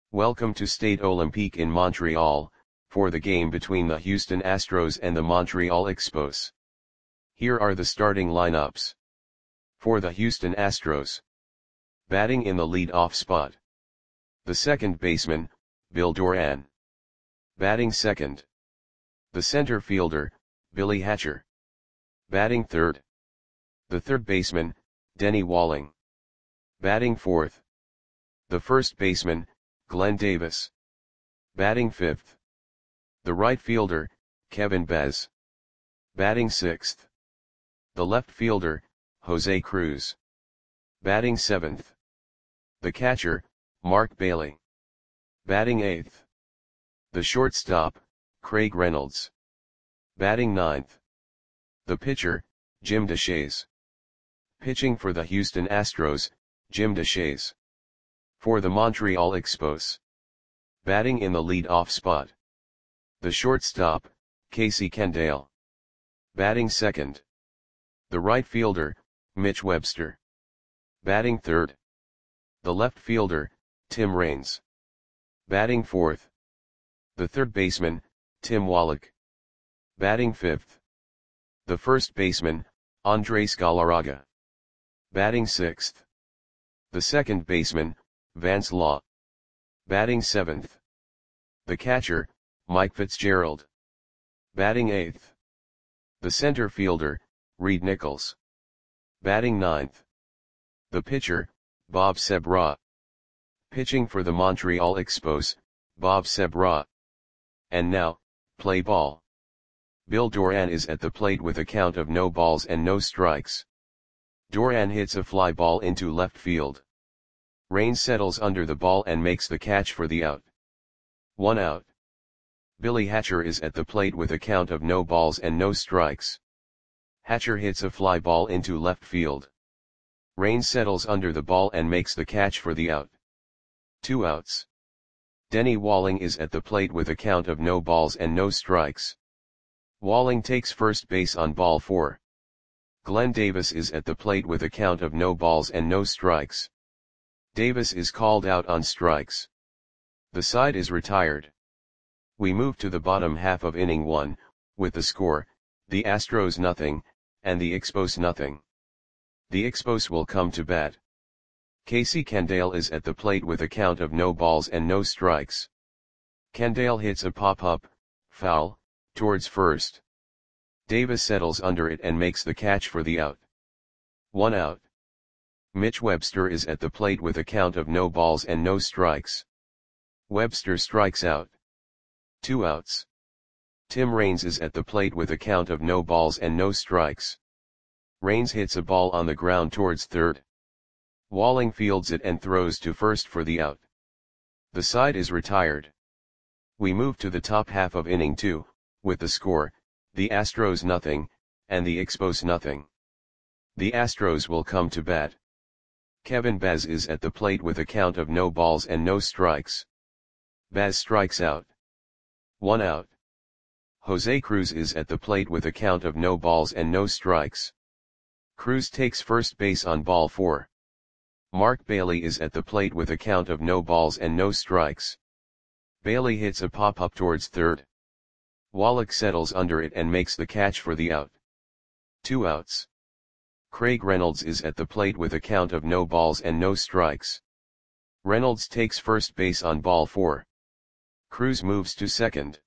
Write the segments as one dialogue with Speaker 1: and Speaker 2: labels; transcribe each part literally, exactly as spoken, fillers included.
Speaker 1: Welcome to Stade Olympique in Montreal, for the game between the Houston Astros and the Montreal Expos. Here are the starting lineups. For the Houston Astros. Batting in the lead-off spot. The second baseman, Bill Doran. Batting second. The center fielder, Billy Hatcher. Batting third. The third baseman, Denny Walling. Batting fourth. The first baseman, Glenn Davis. Batting fifth. The right fielder, Kevin Bez. Batting sixth. The left fielder, Jose Cruz. Batting seventh. The catcher, Mark Bailey. Batting eighth. The shortstop, Craig Reynolds. Batting ninth. The pitcher, Jim Deshaies. Pitching for the Houston Astros, Jim Deshaies. For the Montreal Expos. Batting in the lead-off spot. The shortstop, Casey Kendall. Batting second. The right fielder, Mitch Webster. Batting third. The left fielder, Tim Raines. Batting fourth. The third baseman, Tim Wallach. Batting fifth. The first baseman, Andres Galarraga. Batting sixth. The second baseman, Vance Law. Batting seventh. The catcher, Mike Fitzgerald. Batting eighth. The center fielder, Reed Nichols. Batting ninth. The pitcher, Bob Sebra. Pitching for the Montreal Expos, Bob Sebra. And now, play ball. Bill Doran is at the plate with a count of no balls and no strikes. Doran hits a fly ball into left field. Raines settles under the ball and makes the catch for the out. One out. Billy Hatcher is at the plate with a count of no balls and no strikes. Hatcher hits a fly ball into left field. Raines settles under the ball and makes the catch for the out. Two outs. Denny Walling is at the plate with a count of no balls and no strikes. Walling takes first base on ball four. Glenn Davis is at the plate with a count of no balls and no strikes. Davis is called out on strikes. The side is retired. We move to the bottom half of inning one, with the score, the Astros nothing, and the Expos nothing. The Expos will come to bat. Casey Kendall is at the plate with a count of no balls and no strikes. Kendall hits a pop-up, foul, towards first. Davis settles under it and makes the catch for the out. One out. Mitch Webster is at the plate with a count of no balls and no strikes. Webster strikes out. Two outs. Tim Raines is at the plate with a count of no balls and no strikes. Raines hits a ball on the ground towards third. Walling fields it and throws to first for the out. The side is retired. We move to the top half of inning two, with the score, the Astros nothing, and the Expos nothing. The Astros will come to bat. Kevin Bez is at the plate with a count of no balls and no strikes. Bez strikes out. One out. Jose Cruz is at the plate with a count of no balls and no strikes. Cruz takes first base on ball four. Mark Bailey is at the plate with a count of no balls and no strikes. Bailey hits a pop-up towards third. Wallach settles under it and makes the catch for the out. Two outs. Craig Reynolds is at the plate with a count of no balls and no strikes. Reynolds takes first base on ball four. Cruz moves to second.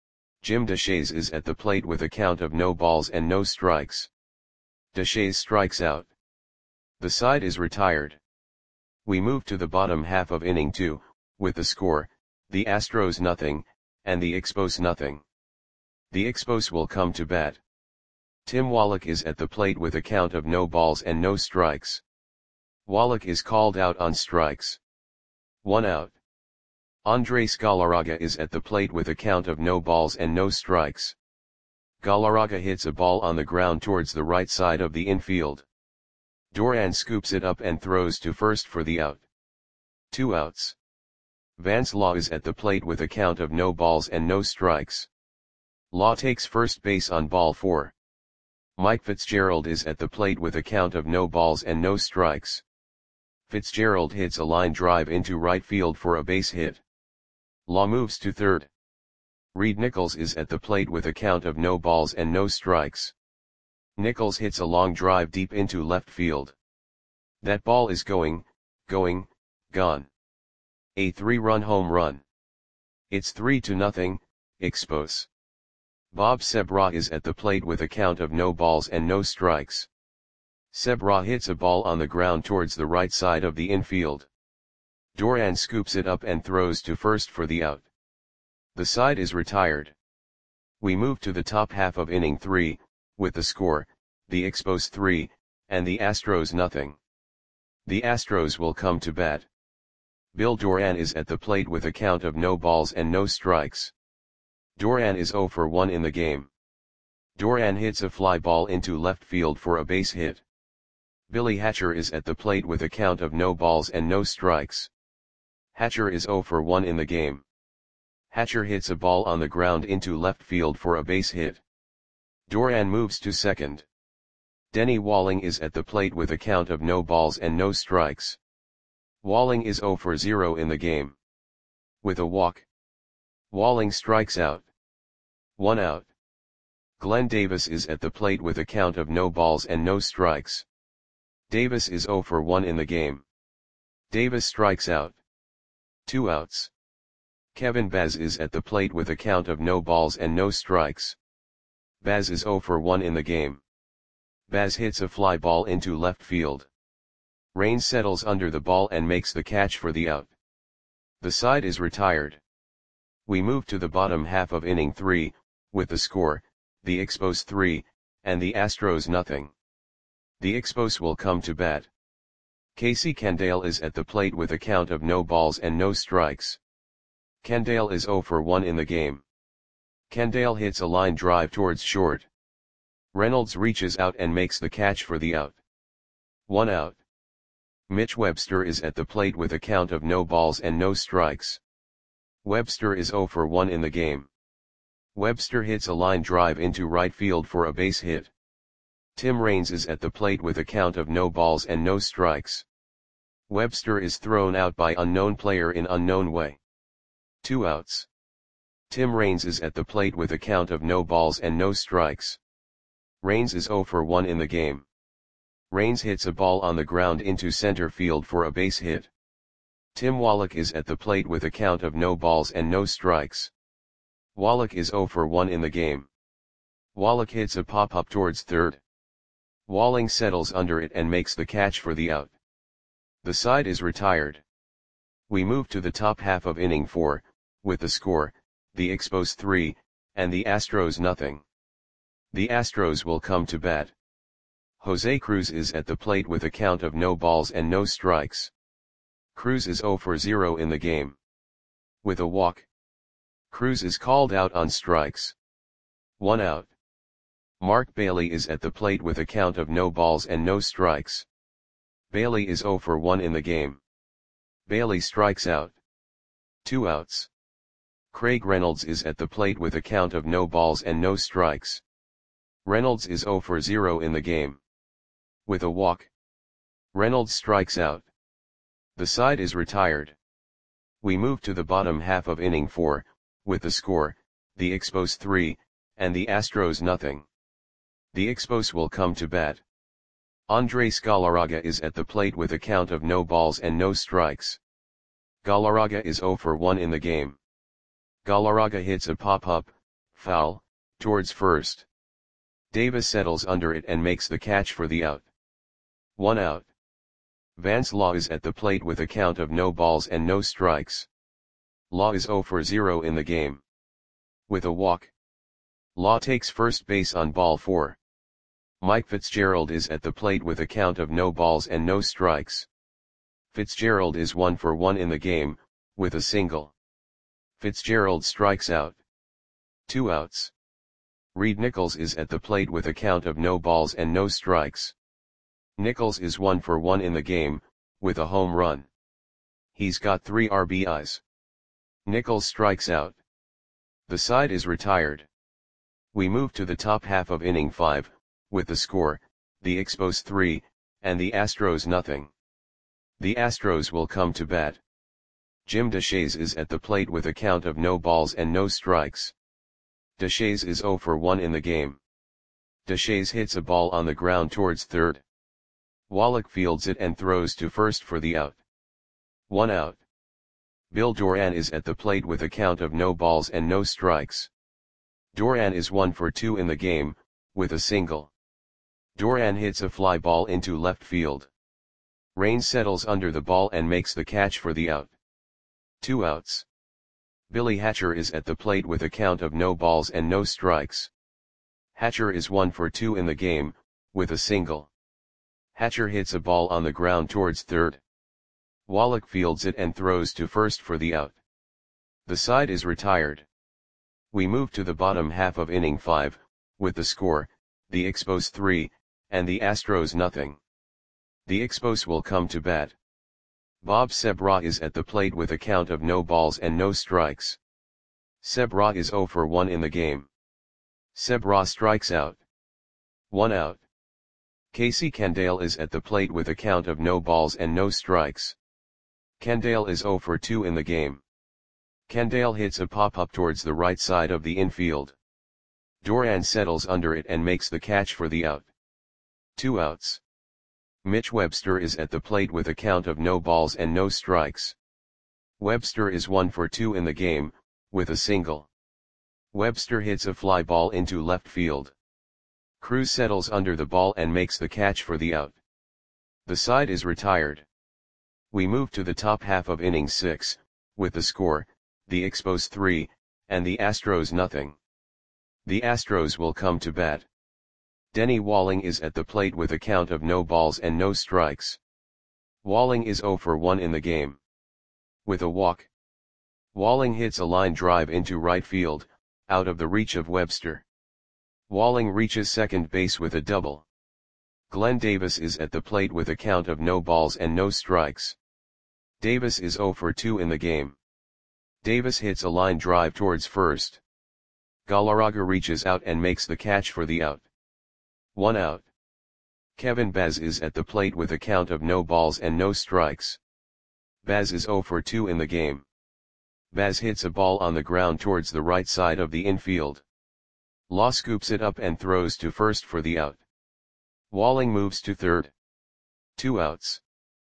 Speaker 1: Jim Deshaies is at the plate with a count of no balls and no strikes. Deshaies strikes out. The side is retired. We move to the bottom half of inning two, with the score, the Astros nothing, and the Expos nothing. The Expos will come to bat. Tim Wallach is at the plate with a count of no balls and no strikes. Wallach is called out on strikes. One out. Andres Galarraga is at the plate with a count of no balls and no strikes. Galarraga hits a ball on the ground towards the right side of the infield. Doran scoops it up and throws to first for the out. Two outs. Vance Law is at the plate with a count of no balls and no strikes. Law takes first base on ball four. Mike Fitzgerald is at the plate with a count of no balls and no strikes. Fitzgerald hits a line drive into right field for a base hit. Law moves to third. Reed Nichols is at the plate with a count of no balls and no strikes. Nichols hits a long drive deep into left field. That ball is going, going, gone. A three-run home run. It's three to nothing, Expos. Bob Sebra is at the plate with a count of no balls and no strikes. Sebra hits a ball on the ground towards the right side of the infield. Doran scoops it up and throws to first for the out. The side is retired. We move to the top half of inning three, with the score, the Expos three, and the Astros nothing. The Astros will come to bat. Bill Doran is at the plate with a count of no balls and no strikes. Doran is zero for one in the game. Doran hits a fly ball into left field for a base hit. Billy Hatcher is at the plate with a count of no balls and no strikes. Hatcher is zero for one in the game. Hatcher hits a ball on the ground into left field for a base hit. Doran moves to second. Denny Walling is at the plate with a count of no balls and no strikes. Walling is zero for zero in the game. With a walk, Walling strikes out. One out. Glenn Davis is at the plate with a count of no balls and no strikes. Davis is zero for one in the game. Davis strikes out. Two outs. Kevin Baz is at the plate with a count of no balls and no strikes. Baz is zero for one in the game. Baz hits a fly ball into left field. Raines settles under the ball and makes the catch for the out. The side is retired. We move to the bottom half of inning three, with the score, the Expos three, and the Astros nothing. The Expos will come to bat. Casey Candale is at the plate with a count of no balls and no strikes. Candale is zero for one in the game. Candale hits a line drive towards short. Reynolds reaches out and makes the catch for the out. One out. Mitch Webster is at the plate with a count of no balls and no strikes. Webster is zero for one in the game. Webster hits a line drive into right field for a base hit. Tim Raines is at the plate with a count of no balls and no strikes. Webster is thrown out by unknown player in unknown way. Two outs. Tim Raines is at the plate with a count of no balls and no strikes. Raines is zero for one in the game. Raines hits a ball on the ground into center field for a base hit. Tim Wallach is at the plate with a count of no balls and no strikes. Wallach is zero for one in the game. Wallach hits a pop-up towards third. Walling settles under it and makes the catch for the out. The side is retired. We move to the top half of inning four, with the score, the Expos three, and the Astros nothing. The Astros will come to bat. Jose Cruz is at the plate with a count of no balls and no strikes. Cruz is zero for zero in the game. With a walk, Cruz is called out on strikes. One out. Mark Bailey is at the plate with a count of no balls and no strikes. Bailey is zero for one in the game. Bailey strikes out. Two outs. Craig Reynolds is at the plate with a count of no balls and no strikes. Reynolds is zero for zero in the game. With a walk, Reynolds strikes out. The side is retired. We move to the bottom half of inning four, with the score, the Expos three, and the Astros nothing. The Expos will come to bat. Andres Galarraga is at the plate with a count of no balls and no strikes. Galarraga is zero for one in the game. Galarraga hits a pop-up, foul, towards first. Davis settles under it and makes the catch for the out. One out. Vance Law is at the plate with a count of no balls and no strikes. Law is zero for zero in the game. With a walk, Law takes first base on ball four. Mike Fitzgerald is at the plate with a count of no balls and no strikes. Fitzgerald is one for one in the game, with a single. Fitzgerald strikes out. Two outs. Reed Nichols is at the plate with a count of no balls and no strikes. Nichols is one for one in the game, with a home run. He's got three R B Is. Nichols strikes out. The side is retired. We move to the top half of inning five, with the score, the Expos three, and the Astros nothing. The Astros will come to bat. Jim Deshaies is at the plate with a count of no balls and no strikes. Deshaies is zero for one in the game. Deshaies hits a ball on the ground towards third. Wallach fields it and throws to first for the out. One out. Bill Doran is at the plate with a count of no balls and no strikes. Doran is one for two in the game, with a single. Doran hits a fly ball into left field. Raines settles under the ball and makes the catch for the out. Two outs. Billy Hatcher is at the plate with a count of no balls and no strikes. Hatcher is one for two in the game, with a single. Hatcher hits a ball on the ground towards third. Wallach fields it and throws to first for the out. The side is retired. We move to the bottom half of inning five, with the score, the Expos three, and the Astros nothing. The Expos will come to bat. Bob Sebra is at the plate with a count of no balls and no strikes. Sebra is zero for one in the game. Sebra strikes out. One out. Casey Candale is at the plate with a count of no balls and no strikes. Candale is zero for two in the game. Candale hits a pop-up towards the right side of the infield. Doran settles under it and makes the catch for the out. Two outs. Mitch Webster is at the plate with a count of no balls and no strikes. Webster is one for two in the game, with a single. Webster hits a fly ball into left field. Cruz settles under the ball and makes the catch for the out. The side is retired. We move to the top half of inning six, with the score, the Expos three, and the Astros nothing. The Astros will come to bat. Denny Walling is at the plate with a count of no balls and no strikes. Walling is zero for one in the game. With a walk. Walling hits a line drive into right field, out of the reach of Webster. Walling reaches second base with a double. Glenn Davis is at the plate with a count of no balls and no strikes. Davis is zero for two in the game. Davis hits a line drive towards first. Galarraga reaches out and makes the catch for the out. One out. Kevin Baz is at the plate with a count of no balls and no strikes. Baz is zero for two in the game. Baz hits a ball on the ground towards the right side of the infield. Law scoops it up and throws to first for the out. Walling moves to third. Two outs.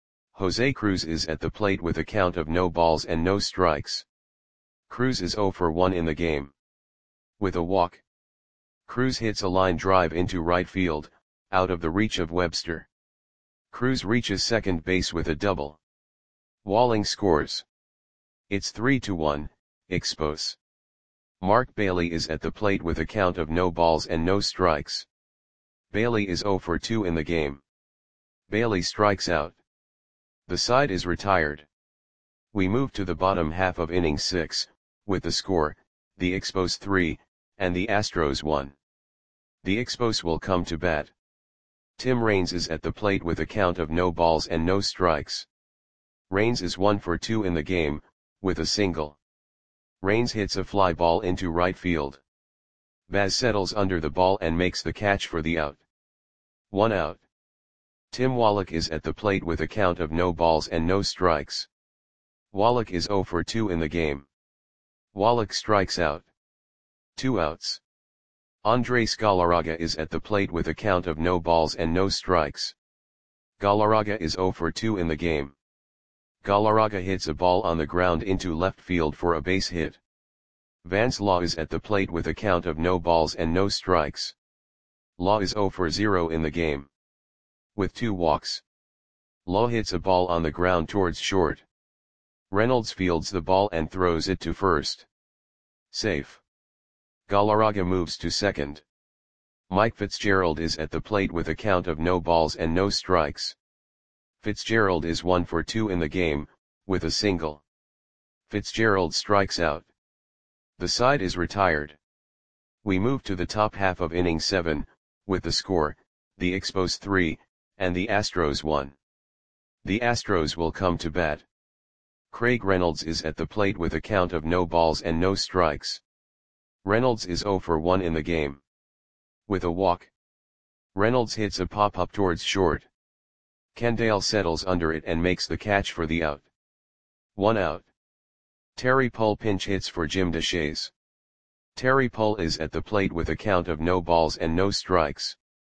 Speaker 1: Jose Cruz is at the plate with a count of no balls and no strikes. Cruz is zero for one in the game. With a walk. Cruz hits a line drive into right field, out of the reach of Webster. Cruz reaches second base with a double. Walling scores. It's three to one, Expos. Mark Bailey is at the plate with a count of no balls and no strikes. Bailey is zero for two in the game. Bailey strikes out. The side is retired. We move to the bottom half of inning six, with the score, the Expos three, and the Astros one. The Expos will come to bat. Tim Raines is at the plate with a count of no balls and no strikes. Raines is one for two in the game, with a single. Raines hits a fly ball into right field. Baz settles under the ball and makes the catch for the out. One out. Tim Wallach is at the plate with a count of no balls and no strikes. Wallach is zero for two in the game. Wallach strikes out. Two outs. Andres Galarraga is at the plate with a count of no balls and no strikes. Galarraga is zero for two in the game. Galarraga hits a ball on the ground into left field for a base hit. Vance Law is at the plate with a count of no balls and no strikes. Law is zero for zero in the game. With two walks. Law hits a ball on the ground towards short. Reynolds fields the ball and throws it to first. Safe. Galarraga moves to second. Mike Fitzgerald is at the plate with a count of no balls and no strikes. Fitzgerald is one for two in the game, with a single. Fitzgerald strikes out. The side is retired. We move to the top half of inning seven, with the score, the Expos three, and the Astros one. The Astros will come to bat. Craig Reynolds is at the plate with a count of no balls and no strikes. Reynolds is zero for one in the game. With a walk. Reynolds hits a pop-up towards short. Candale settles under it and makes the catch for the out. One out. Terry Pull pinch hits for Jim Deshaies. Terry Pull is at the plate with a count of no balls and no strikes.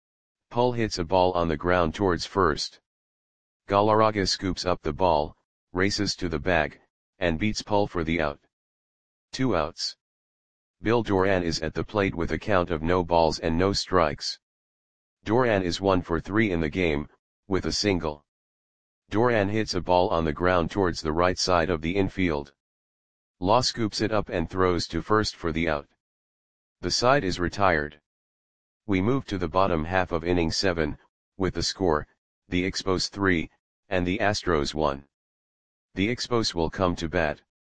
Speaker 1: Pull hits a ball on the ground towards first. Galarraga scoops up the ball, races to the bag, and beats Pull for the out. Two outs. Bill Doran is at the plate with a count of no balls and no strikes. Doran is one for three in the game, with a single. Doran hits a ball on the ground towards the right side of the infield. Law scoops it up and throws to first for the out. The side is retired. We move to the bottom half of inning seven, with the score, the Expos three, and the Astros one. The Expos will come to bat.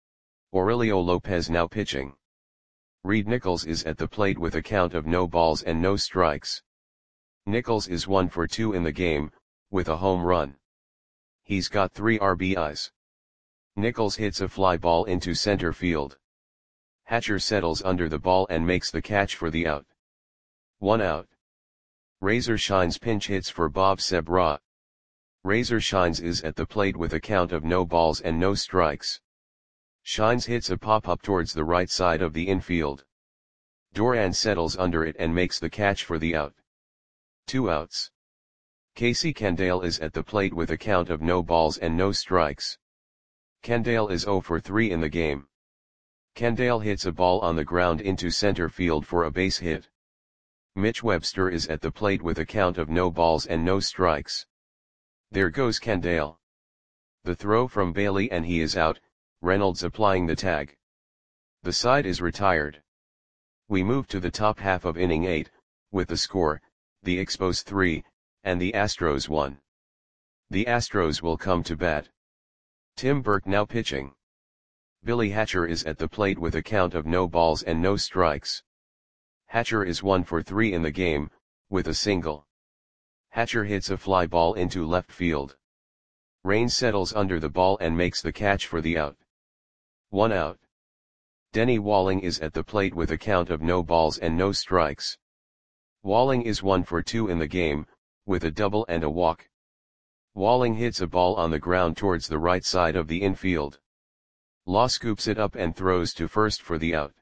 Speaker 1: Aurelio Lopez now pitching. Reed Nichols is at the plate with a count of no balls and no strikes. Nichols is one for two in the game, with a home run. He's got three R B Is. Nichols hits a fly ball into center field. Hatcher settles under the ball and makes the catch for the out. One out. Razor Shines pinch hits for Bob Sebra. Razor Shines is at the plate with a count of no balls and no strikes. Shines hits a pop-up towards the right side of the infield. Doran settles under it and makes the catch for the out. Two outs. Casey Candale is at the plate with a count of no balls and no strikes. Candale is zero for three in the game. Candale hits a ball on the ground into center field for a base hit. Mitch Webster is at the plate with a count of no balls and no strikes. There goes Candale. The throw from Bailey and he is out, Reynolds applying the tag. The side is retired. We move to the top half of inning eight, with the score, the Expos three, and the Astros one. The Astros will come to bat. Tim Burke now pitching. Billy Hatcher is at the plate with a count of no balls and no strikes. Hatcher is one for three in the game, with a single. Hatcher hits a fly ball into left field. Rain settles under the ball and makes the catch for the out. One out. Denny Walling is at the plate with a count of no balls and no strikes. Walling is one for two in the game, with a double and a walk. Walling hits a ball on the ground towards the right side of the infield. Law scoops it up and throws to first for the out.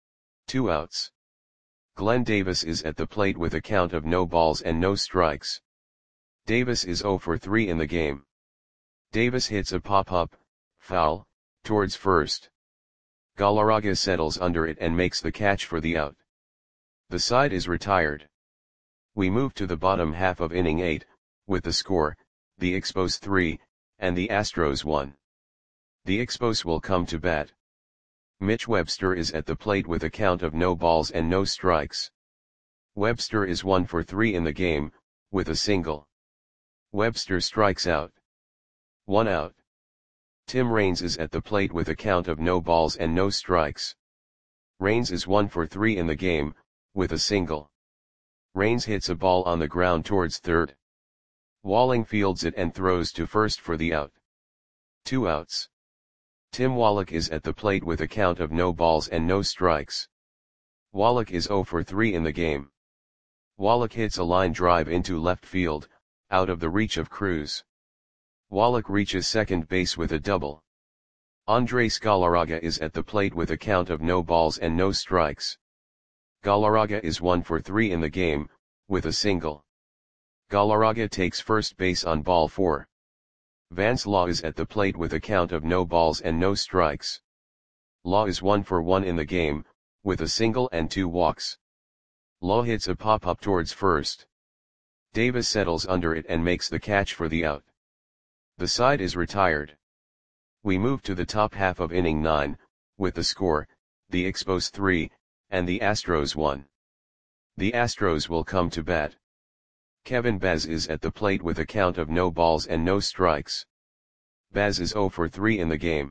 Speaker 1: Two outs. Glenn Davis is at the plate with a count of no balls and no strikes. Davis is zero for three in the game. Davis hits a pop-up, foul, towards first. Galarraga settles under it and makes the catch for the out. The side is retired. We move to the bottom half of inning eight, with the score, the Expos three, and the Astros one. The Expos will come to bat. Mitch Webster is at the plate with a count of no balls and no strikes. Webster is one for three in the game, with a single. Webster strikes out. One out. Tim Raines is at the plate with a count of no balls and no strikes. Raines is one for three in the game, with a single. Raines hits a ball on the ground towards third. Walling fields it and throws to first for the out. Two outs. Tim Wallach is at the plate with a count of no balls and no strikes. Wallach is zero for three in the game. Wallach hits a line drive into left field, out of the reach of Cruz. Wallach reaches second base with a double. Andres Galarraga is at the plate with a count of no balls and no strikes. Galarraga is one for three in the game, with a single. Galarraga takes first base on ball four. Vance Law is at the plate with a count of no balls and no strikes. Law is one for one in the game, with a single and two walks. Law hits a pop-up towards first. Davis settles under it and makes the catch for the out. The side is retired. We move to the top half of inning nine, with the score, the Expos three, and the Astros one. The Astros will come to bat. Kevin Baz is at the plate with a count of no balls and no strikes. Baz is zero for three in the game.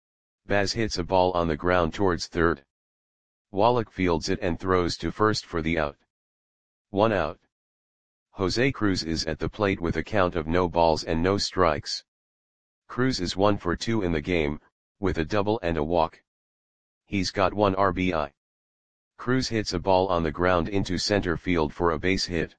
Speaker 1: Baz hits a ball on the ground towards third. Wallach fields it and throws to first for the out. One out. Jose Cruz is at the plate with a count of no balls and no strikes. Cruz is one for two in the game, with a double and a walk. He's got one R B I. Cruz hits a ball on the ground into center field for a base hit.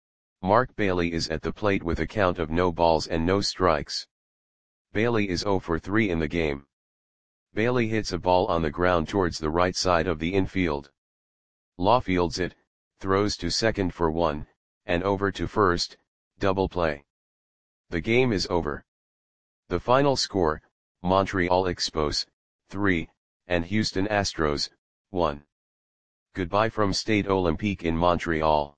Speaker 1: Mark Bailey is at the plate with a count of no balls and no strikes. Bailey is zero for three in the game. Bailey hits a ball on the ground towards the right side of the infield. Law fields it, throws to second for one, and over to first, double play. The game is over. The final score, Montreal Expos, three, and Houston Astros, one. Goodbye from Stade Olympique in Montreal.